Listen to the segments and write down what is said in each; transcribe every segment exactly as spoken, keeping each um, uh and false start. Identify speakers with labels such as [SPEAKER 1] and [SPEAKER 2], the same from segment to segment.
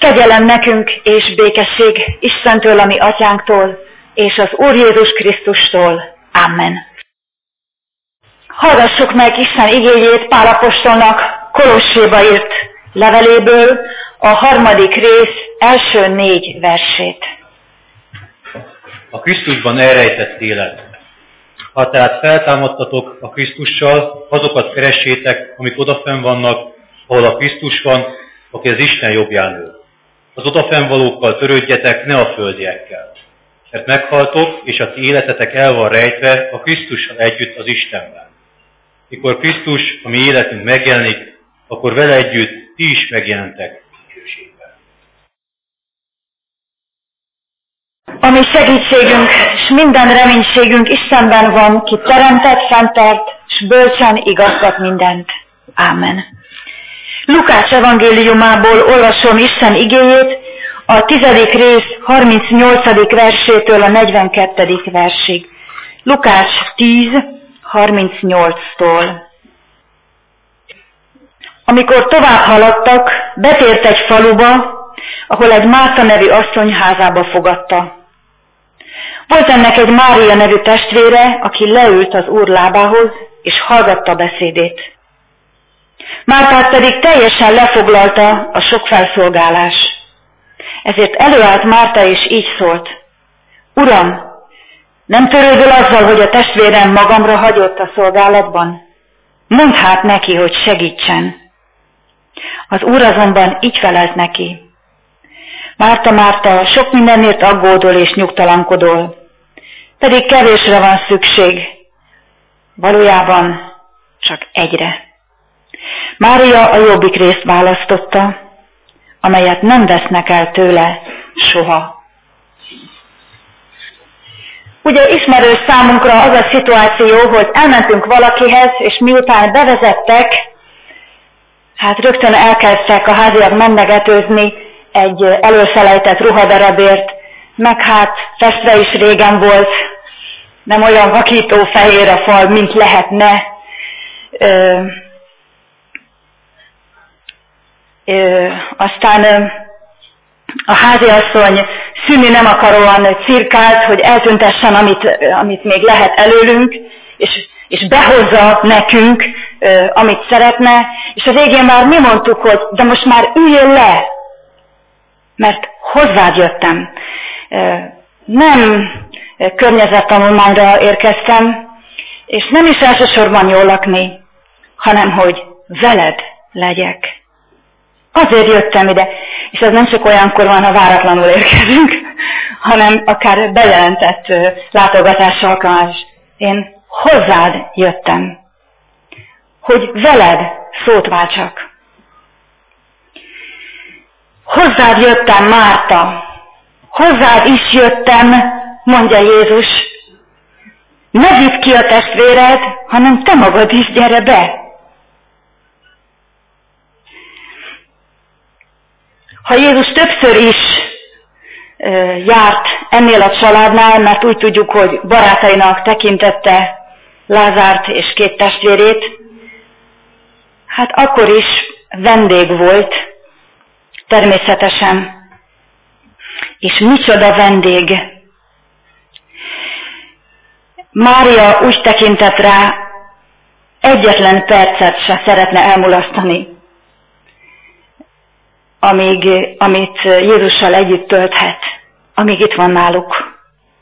[SPEAKER 1] Kegyelem nekünk és békesség Istentől, a mi atyánktól, és az Úr Jézus Krisztustól. Amen. Hallgassuk meg Isten igéjét Pál apostolnak Kolosséba írt leveléből, a harmadik rész első négy versét.
[SPEAKER 2] A Krisztusban elrejtett élet. Ha tehát feltámadtatok a Krisztussal, azokat keressétek, amik odafenn vannak, ahol a Krisztus van, aki az Isten jobbján ül. Az odafennvalókkal törődjetek, ne a földiekkel. Mert meghaltok, és a ti életetek el van rejtve a Krisztussal együtt az Istenben. Mikor Krisztus, a mi életünk megjelenik, akkor vele együtt ti is megjelentek dicsőségben.
[SPEAKER 1] A mi segítségünk és minden reménységünk Istenben van, ki teremtett, fenntart, és bölcsen igazgat mindent. Ámen. Lukács evangéliumából olvasom Isten igéjét, a tizedik rész harmincnyolcadik versétől a negyvenkettedik versig. Lukács tíz harmincnyolctól. Amikor tovább haladtak, betért egy faluba, ahol egy Márta nevű asszony házába fogadta. Volt ennek egy Mária nevű testvére, aki leült az Úr lábához, és hallgatta beszédét. Mártát pedig teljesen lefoglalta a sok felszolgálás. Ezért előállt Márta, és így szólt: Uram, nem törődöl azzal, hogy a testvérem magamra hagyott a szolgálatban? Mondd hát neki, hogy segítsen. Az Úr azonban így felelt neki: Márta, Márta, sok mindenért aggódol és nyugtalankodol, pedig kevésre van szükség, valójában csak egyre. Mária a jobbik részt választotta, amelyet nem vesznek el tőle soha. Ugye ismerős számunkra az a szituáció, hogy elmentünk valakihez, és miután bevezettek, hát rögtön elkezdtek a háziak mennegetőzni egy előfelejtett ruhadarabért, meg hát festve is régen volt, nem olyan vakító fehér a fal, mint lehetne. Ö, ö, aztán ö, a háziasszony szűni nem akaróan cirkált, hogy eltüntessen, amit, amit még lehet előlünk, és, és behozza nekünk, ö, amit szeretne, és a végén már mi mondtuk, hogy de most már üljél le, mert hozzád jöttem. Ö, nem környezettanulmányra érkeztem, és nem is elsősorban jól lakni, hanem hogy veled legyek. Azért jöttem ide, és ez nem csak olyankor van, ha váratlanul érkezünk, hanem akár bejelentett látogatás alkalmás. Én hozzád jöttem, hogy veled szót váltsak. Hozzád jöttem, Márta, hozzád is jöttem, mondja Jézus. Ne vidd ki a testvéred, hanem te magad is gyere be. Ha Jézus többször is e, járt ennél a családnál, mert úgy tudjuk, hogy barátainak tekintette Lázárt és két testvérét, hát akkor is vendég volt, természetesen. És micsoda vendég! Mária úgy tekintett rá, egyetlen percet se szeretne elmulasztani, amíg, amit Jézussal együtt tölthet, amíg itt van náluk.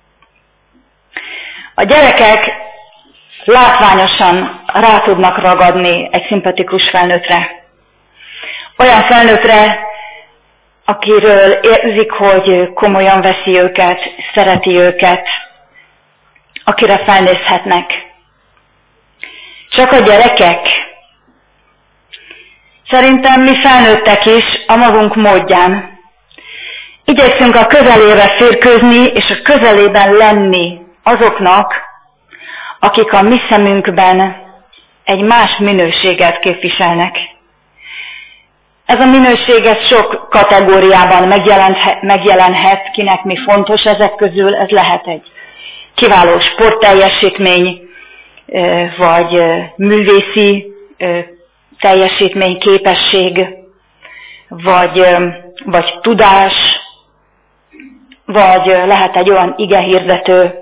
[SPEAKER 1] A gyerekek látványosan rá tudnak ragadni egy szimpatikus felnőttre. Olyan felnőttre, akiről érzik, hogy komolyan veszi őket, szereti őket, akire felnézhetnek. Csak a gyerekek? Szerintem mi felnőttek is a magunk módján. Igyekszünk a közelébe férkőzni, és a közelében lenni azoknak, akik a mi szemünkben egy más minőséget képviselnek. Ez a minőség ez sok kategóriában megjelenhet, megjelenhet, kinek mi fontos ezek közül, ez lehet egy kiváló sportteljesítmény, vagy művészi teljesítmény, képesség, vagy vagy tudás, vagy lehet egy olyan igehirdető,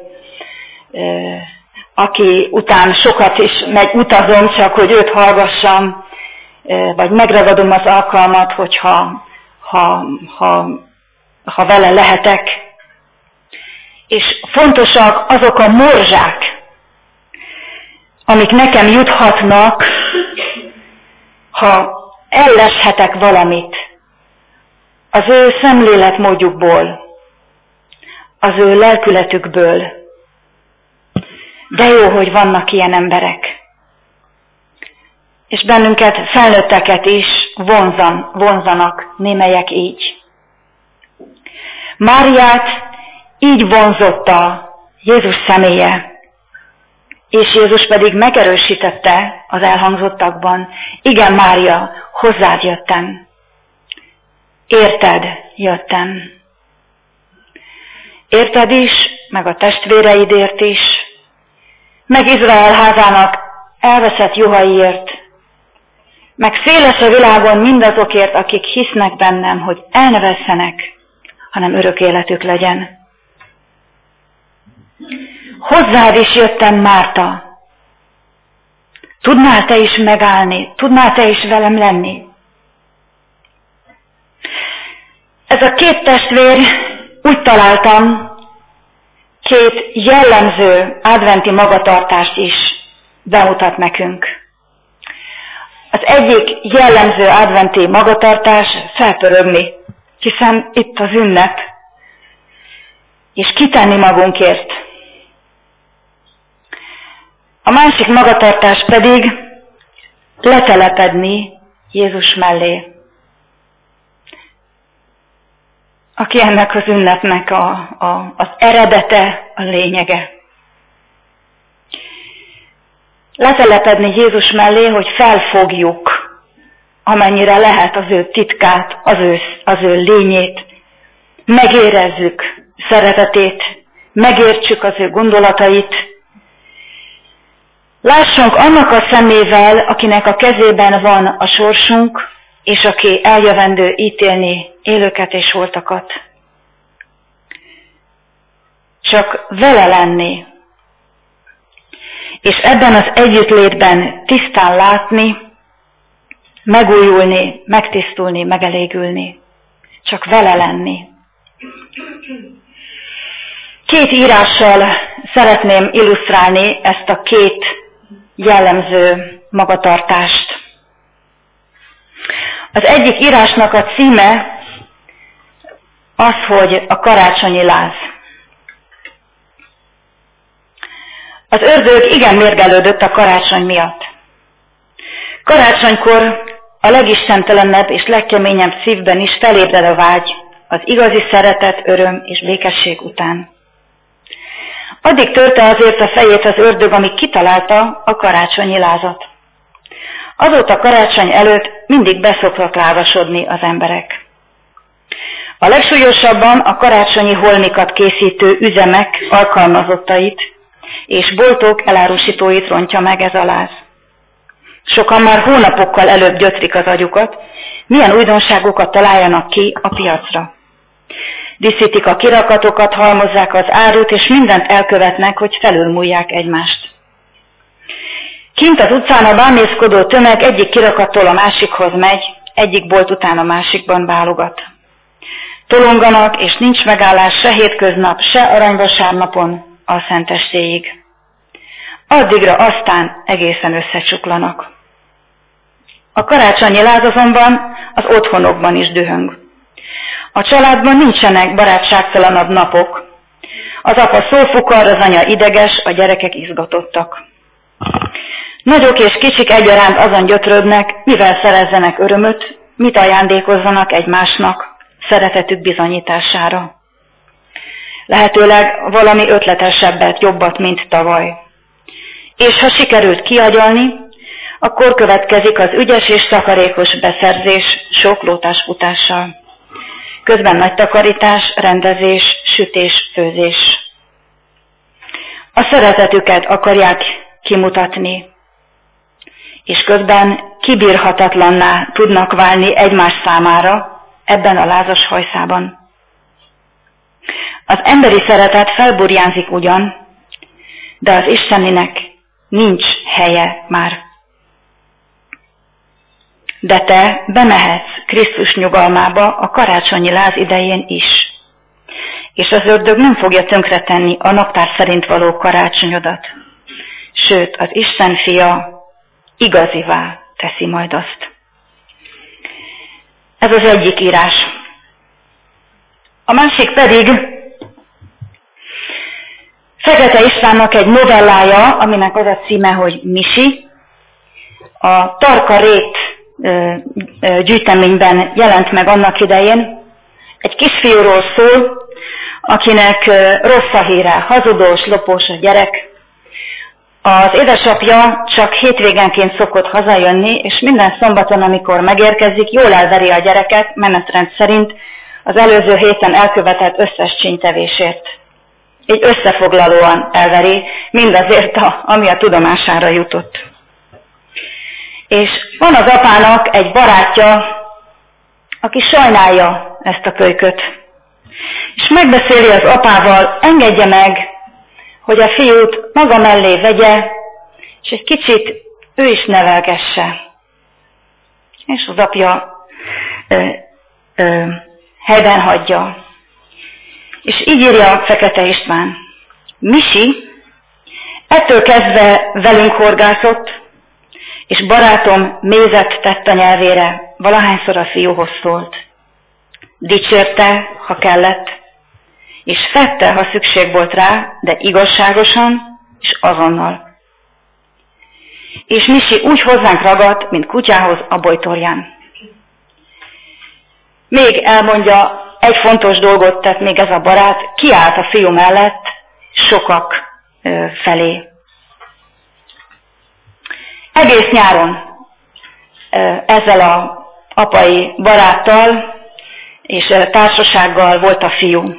[SPEAKER 1] aki után sokat is megy, utazom, csak hogy őt hallgassam, vagy megragadom az alkalmat, hogyha ha, ha, ha vele lehetek. És fontosak azok a morzsák, amik nekem juthatnak, ha elleshetek valamit az ő szemléletmódjukból, az ő lelkületükből. De jó, hogy vannak ilyen emberek. És bennünket, felnőtteket is vonzan, vonzanak némelyek így. Máriát így vonzotta Jézus személye, és Jézus pedig megerősítette az elhangzottakban: igen, Mária, hozzád jöttem. Érted jöttem. Érted is, meg a testvéreidért is, meg Izrael házának elveszett juhaiért, meg széles a világon mindazokért, akik hisznek bennem, hogy el ne vesszenek, hanem örök életük legyen. Hozzád is jöttem, Márta. Tudnál te is megállni? Tudnál te is velem lenni? Ez a két testvér, úgy találtam, két jellemző adventi magatartást is bemutat nekünk. Az egyik jellemző adventi magatartás felpörögni, hiszen itt az ünnep, és kitenni magunkért. A másik magatartás pedig letelepedni Jézus mellé, aki ennek az ünnepnek a, a, az eredete, a lényege. Letelepedni Jézus mellé, hogy felfogjuk, amennyire lehet az ő titkát, az ő, az ő lényét, megérezzük szeretetét, megértsük az ő gondolatait, lássunk annak a szemével, akinek a kezében van a sorsunk, és aki eljövendő ítélni élőket és holtakat. Csak vele lenni, és ebben az együttlétben tisztán látni, megújulni, megtisztulni, megelégülni. Csak vele lenni. Két írással szeretném illusztrálni ezt a két jellemző magatartást. Az egyik írásnak a címe az, hogy a karácsonyi láz. Az ördög igen mérgelődött a karácsony miatt. Karácsonykor a legistentelenebb és legkeményebb szívben is felébred a vágy az igazi szeretet, öröm és békesség után. Addig törte azért a fejét az ördög, amíg kitalálta a karácsonyi lázat. Azóta karácsony előtt mindig beszoktak lázasodni az emberek. A legsúlyosabban a karácsonyi holmikat készítő üzemek alkalmazottait és boltok elárusítóit rontja meg ez a láz. Sokan már hónapokkal előbb gyötrik az agyukat, milyen újdonságokat találjanak ki a piacra. Díszítik a kirakatokat, halmozzák az árut, és mindent elkövetnek, hogy felülmúlják egymást. Kint az utcán a bámészkodó tömeg egyik kirakattól a másikhoz megy, egyik bolt után a másikban válogat. Tolonganak, és nincs megállás se hétköznap, se aranyvasárnapon a szentestéig. Addigra aztán egészen összecsuklanak. A karácsonyi láz azonban az otthonokban is dühöng. A családban nincsenek barátságtalanabb napok. Az apa szófukar, az anya ideges, a gyerekek izgatottak. Nagyok és kicsik egyaránt azon gyötrődnek, mivel szerezzenek örömöt, mit ajándékozzanak egymásnak szeretetük bizonyítására. Lehetőleg valami ötletesebbet, jobbat, mint tavaly. És ha sikerült kiagyalni, akkor következik az ügyes és takarékos beszerzés sok lótásfutással. Közben nagy takarítás, rendezés, sütés, főzés. A szeretetüket akarják kimutatni, és közben kibírhatatlanná tudnak válni egymás számára, ebben a lázas hajszában. Az emberi szeretet felburjánzik ugyan, de az isteninek nincs helye már. De te bemehetsz Krisztus nyugalmába a karácsonyi láz idején is, és az ördög nem fogja tönkretenni a naptár szerint való karácsonyodat, sőt, az Isten fia igazivá teszi majd azt. Ez az egyik írás. A másik pedig Fekete Istvánnak egy novellája, aminek az a címe, hogy Misi. A Tarka Rét gyűjteményben jelent meg annak idején. Egy kisfiúról szól, akinek rossz a híre, hazudós, lopós a gyerek. Az édesapja csak hétvégenként szokott hazajönni, és minden szombaton, amikor megérkezik, jól elveri a gyereket, menetrend szerint az előző héten elkövetett összes csínytevésért. Így összefoglalóan elveri, mindazért, a, ami a tudomására jutott. És van az apának egy barátja, aki sajnálja ezt a kölyköt. És megbeszéli az apával, engedje meg, hogy a fiút maga mellé vegye, és egy kicsit ő is nevelgesse. És az apja ö, ö, helyben hagyja. És így írja Fekete István. Misi ettől kezdve velünk horgászott, és barátom mézet tett a nyelvére, valahányszor a fiúhoz szólt. Dicsérte, ha kellett, és fette, ha szükség volt rá, de igazságosan és azonnal. És Misi úgy hozzánk ragadt, mint kutyához a bojtorján. Még elmondja, egy fontos dolgot tett még ez a barát, kiállt a fiú mellett sokak felé. Egész nyáron ezzel az apai baráttal és társasággal volt a fiú.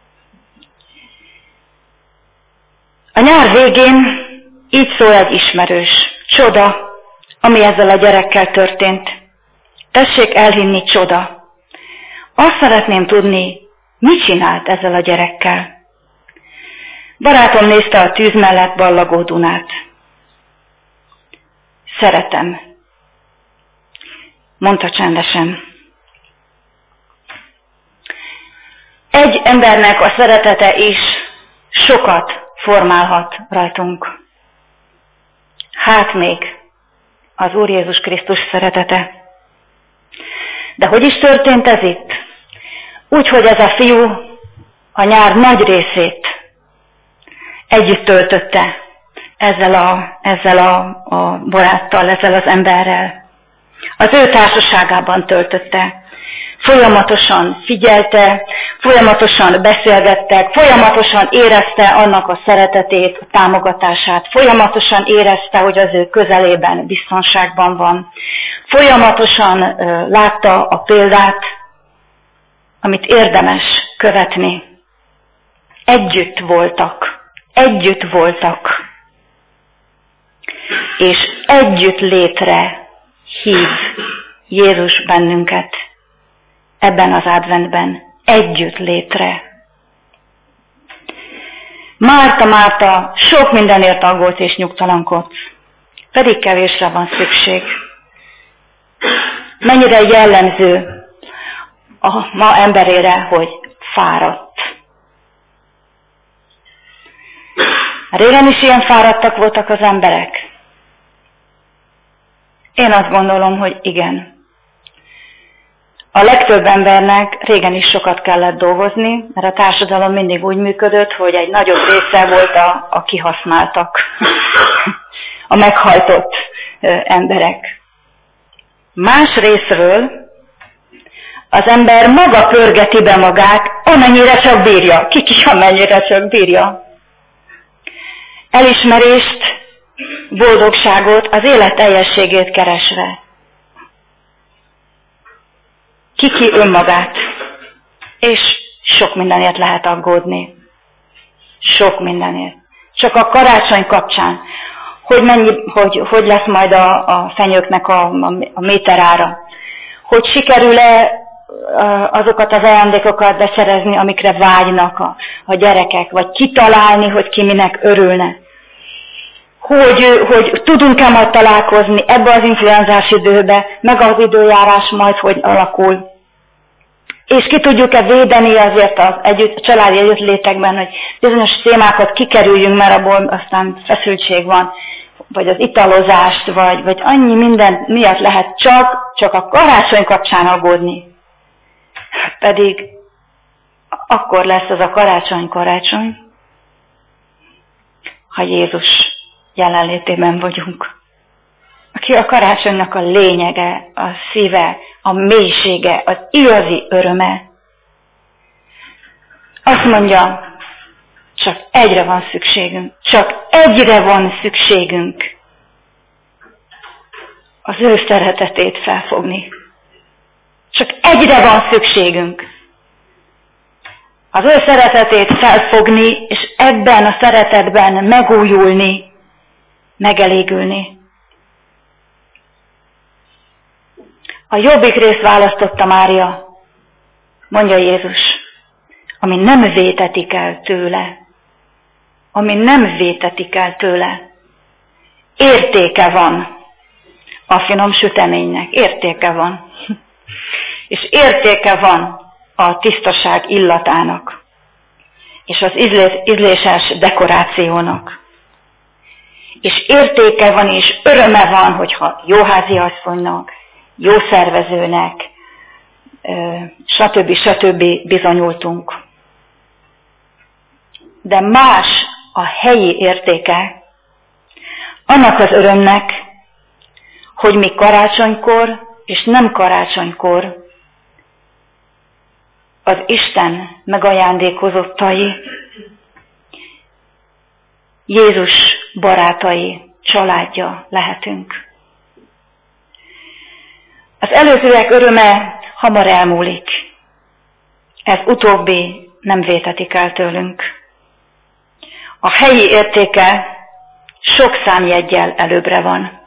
[SPEAKER 1] A nyár végén így szól egy ismerős. Csoda, ami ezzel a gyerekkel történt. Tessék elhinni, csoda. Azt szeretném tudni, mit csinált ezzel a gyerekkel. Barátom nézte a tűz mellett ballagó Dunát. Szeretem, mondta csendesen. Egy embernek a szeretete is sokat formálhat rajtunk. Hát még az Úr Jézus Krisztus szeretete. De hogy is történt ez itt? Úgy, hogy ez a fiú a nyár nagy részét együtt töltötte ezzel a, ezzel a, a baráttal, ezzel az emberrel. Az ő társaságában töltötte. Folyamatosan figyelte, folyamatosan beszélgettek, folyamatosan érezte annak a szeretetét, a támogatását, folyamatosan érezte, hogy az ő közelében biztonságban van. Folyamatosan uh, látta a példát, amit érdemes követni. Együtt voltak, együtt voltak, és együtt létre hív Jézus bennünket ebben az adventben, együtt létre. Márta, Márta, sok mindenért aggódsz és nyugtalankodsz, pedig kevésre van szükség. Mennyire jellemző a ma emberére, hogy fáradt. Régen is ilyen fáradtak voltak az emberek? Én azt gondolom, hogy igen. A legtöbb embernek régen is sokat kellett dolgozni, mert a társadalom mindig úgy működött, hogy egy nagyobb része volt a, a kihasználtak, a meghajtott emberek. Más részről az ember maga pörgeti be magát, amennyire csak bírja, ki ki amennyire csak bírja. Elismerést, boldogságot, az élet teljességét keresve. Ki-ki önmagát. És sok mindenért lehet aggódni. Sok mindenért. Csak a karácsony kapcsán, hogy, mennyi, hogy, hogy lesz majd a, a fenyőknek a, a, a méterára. Hogy sikerül-e azokat az ajándékokat beszerezni, amikre vágynak a, a gyerekek, vagy kitalálni, hogy ki minek örülne. Hogy, hogy tudunk-e majd találkozni ebbe az influenzás időbe, meg az időjárás majd hogy alakul. És ki tudjuk-e védeni azért az együtt, a családi együttlétekben, hogy bizonyos témákat kikerüljünk, mert abból aztán feszültség van, vagy az italozást, vagy, vagy annyi minden miatt lehet csak, csak a karácsony kapcsán aggódni. Pedig akkor lesz az a karácsony karácsony, ha Jézus jelenlétében vagyunk. Aki a karácsonynak a lényege, a szíve, a mélysége, az igazi öröme. Azt mondja, csak egyre van szükségünk, csak egyre van szükségünk az ő szeretetét felfogni. Csak egyre van szükségünk az ő szeretetét felfogni, és ebben a szeretetben megújulni, megelégülni. A jobbik részt választotta Mária, mondja Jézus, ami nem vétetik el tőle, ami nem vétetik el tőle. Értéke van a finom süteménynek, értéke van. És értéke van a tisztaság illatának, és az ízléses dekorációnak. És értéke van, és öröme van, hogyha jó háziasszonynak, jó szervezőnek, stb. stb. Bizonyultunk. De más a helyi értéke annak az örömnek, hogy mi karácsonykor és nem karácsonykor az Isten megajándékozottai, Jézus barátai, családja lehetünk. Az előzőek öröme hamar elmúlik. Ez utóbbi nem vétetik el tőlünk. A helyi értéke sok számjeggyel előbbre van.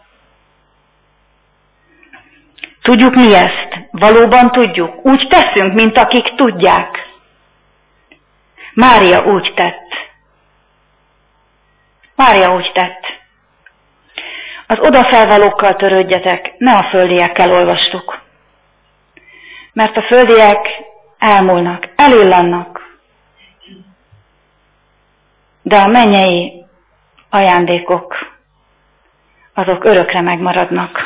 [SPEAKER 1] Tudjuk mi ezt? Valóban tudjuk. Úgy teszünk, mint akik tudják. Mária úgy tett. Mária úgy tett. Az odafelvalókkal törődjetek, ne a földiekkel, olvastuk. Mert a földiek elmúlnak, elillannak. De a mennyei ajándékok, azok örökre megmaradnak.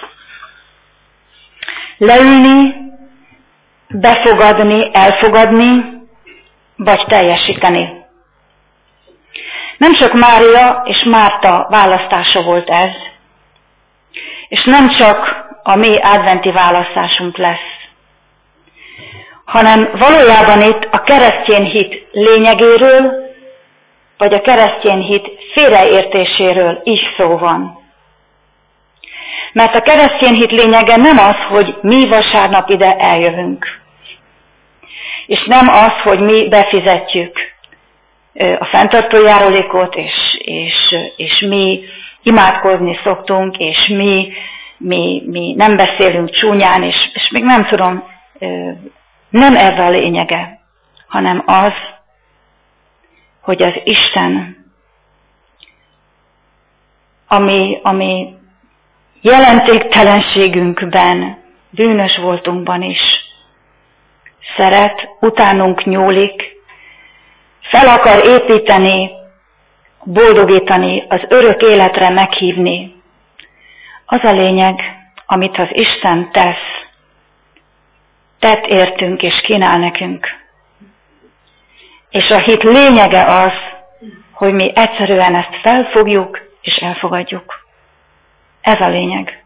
[SPEAKER 1] Leülni, befogadni, elfogadni, vagy teljesíteni. Nem csak Mária és Márta választása volt ez, és nem csak a mi adventi választásunk lesz, hanem valójában itt a keresztény hit lényegéről, vagy a keresztény hit félreértéséről is szó van. Mert a keresztény hit lényege nem az, hogy mi vasárnap ide eljövünk, és nem az, hogy mi befizetjük a fenntartó járulékot, és, és, és mi imádkozni szoktunk, és mi, mi, mi nem beszélünk csúnyán, és, és még nem tudom, nem ez a lényege, hanem az, hogy az Isten, ami, ami jelentéktelenségünkben, bűnös voltunkban is szeret, utánunk nyúlik, fel akar építeni, boldogítani, az örök életre meghívni. Az a lényeg, amit az Isten tesz, tett értünk és kínál nekünk. És a hit lényege az, hogy mi egyszerűen ezt felfogjuk és elfogadjuk. Ez a lényeg.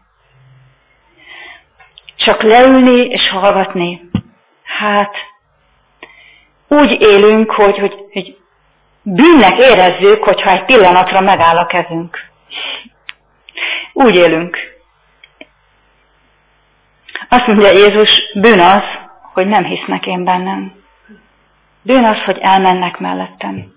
[SPEAKER 1] Csak leülni és hallgatni. Hát, úgy élünk, hogy, hogy, hogy bűnnek érezzük, hogyha egy pillanatra megáll a kezünk. Úgy élünk. Azt mondja Jézus, bűn az, hogy nem hisznek én bennem. Bűn az, hogy elmennek mellettem.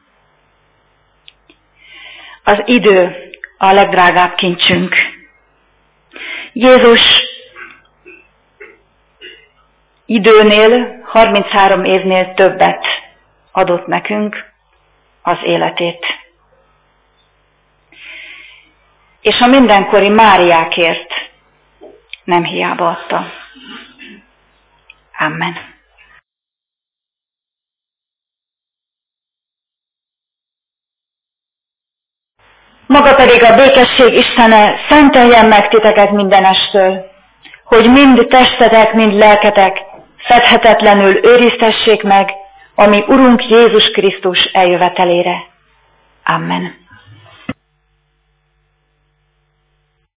[SPEAKER 1] Az idő a legdrágább kincsünk. Jézus időnél, harminchárom évnél többet adott nekünk, az életét. És a mindenkori Máriákért nem hiába adta. Amen. Maga pedig a békesség Istene szenteljen meg titeket mindenestől, hogy mind testetek, mind lelketek fedhetetlenül őriztessék meg, ami Urunk Jézus Krisztus eljövetelére. Amen.